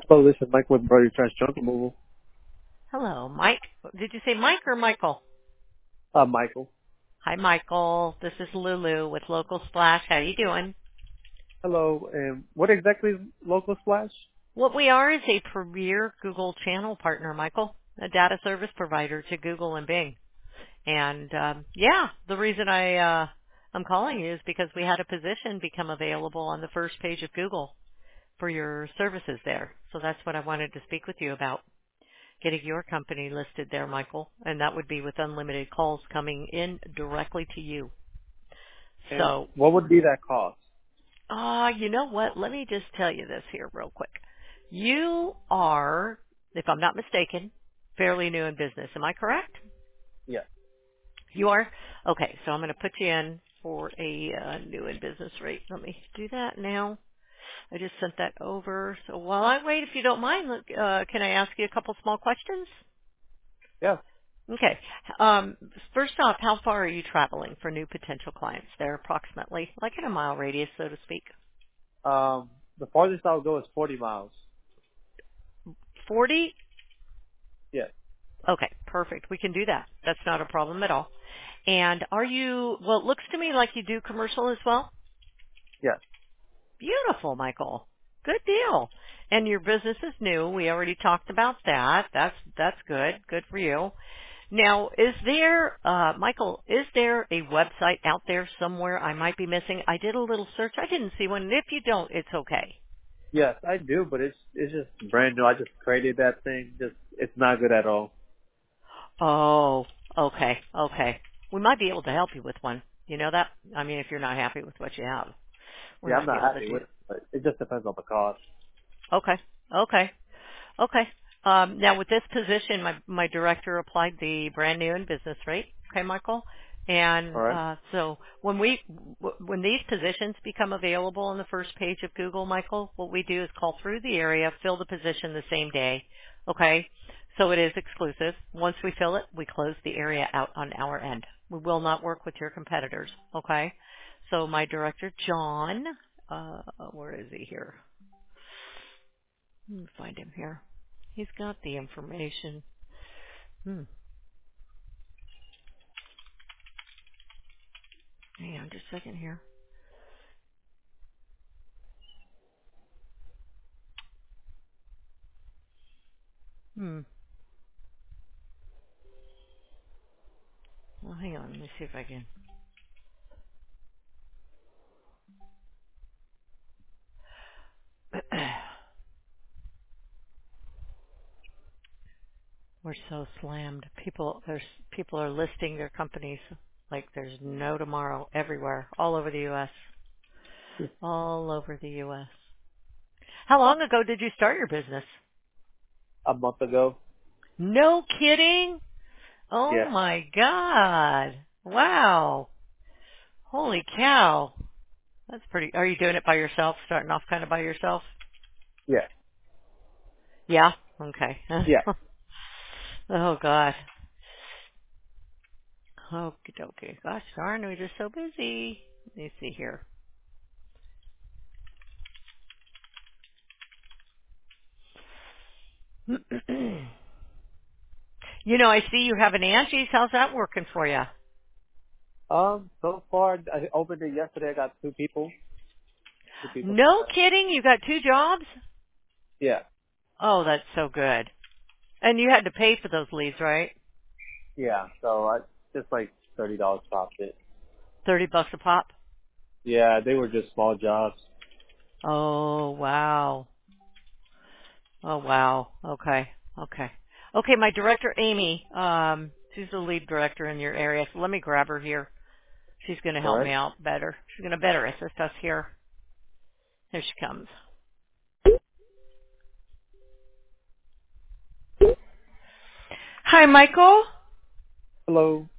Hello, this is Mike with Brody Trash Junk Removal. Hello, Mike. Did you say Mike or Michael? Michael. Hi, Michael. This is Lulu with Local Splash. How you doing? Hello, and what exactly is Local Splash? What we are is a premier Google channel partner, Michael, a data service provider to Google and Bing. And the reason I'm calling you is because we had a position become available on the first page of Google for your services there. So that's what I wanted to speak with you about. Getting your company listed there, Michael, and that would be with unlimited calls coming in directly to you. And So, what would be that cost? you know what? Let me just tell you this here real quick. You are, if I'm not mistaken, fairly new in business. Am I correct? Yeah. You are? Okay, so I'm going to put you in for a new in business rate. Let me do that now. I just sent that over. So while I wait, if you don't mind, look, can I ask you a couple small questions? Yeah. Okay. First off, how far are you traveling for new potential clients? They're approximately like in a mile radius, so to speak. The farthest I'll go is 40 miles. 40? Yeah. Okay, perfect. We can do that. That's not a problem at all. And are you, well, it looks to me like you do commercial as well. Yes. Beautiful, Michael. Good deal. And your business is new. We already talked about that. That's good. Good for you. Now, is there, Michael, is there a website out there somewhere I might be missing? I did a little search. I didn't see one. And if you don't, it's okay. Yes, I do, but it's just brand new. I just created that thing. It's not good at all. Oh, okay, okay. We might be able to help you with one. You know that? I mean, if you're not happy with what you have, we Yeah, I'm might be not able to happy do. with it, but it just depends on the cost. Okay, okay. Okay. Now with this position, my director applied the brand new and business rate. Okay, Michael. All And right. so when these positions become available on the first page of Google, Michael, what we do is call through the area, fill the position the same day. Okay. So it is exclusive. Once we fill it, we close the area out on our end. We will not work with your competitors. Okay. So my director, John, where is he here? Let me find him here. He's got the information. Hang on just a second here. Well, hang on. Let me see if I can. We're so slammed. People are listing their companies like there's no tomorrow everywhere, all over the U.S. All over the U.S. How long ago did you start your business? A month ago. No kidding. Oh Yeah. my God. Wow. Holy cow. That's pretty. Are you doing it by yourself? Starting off kind of by yourself? Yeah. Yeah. Okay. Yeah. Oh God. Okie dokie. Gosh darn, we're just so busy. Let me see here. You know, I see you have an Angie's. How's that working for you? So far, I opened it yesterday. I got two people. Two people. No kidding. You got two jobs? Yeah. Oh, that's so good. And you had to pay for those leads, right? Yeah. So I just like $30 profit. $30 a pop? Yeah, they were just small jobs. Oh, wow. Oh, wow. Okay. Okay. Okay, my director, Amy, she's the lead director in your area, so let me grab her here. She's going to All help right. me out better. She's going to better assist us here. Here she comes. Hi, Michael. Hello.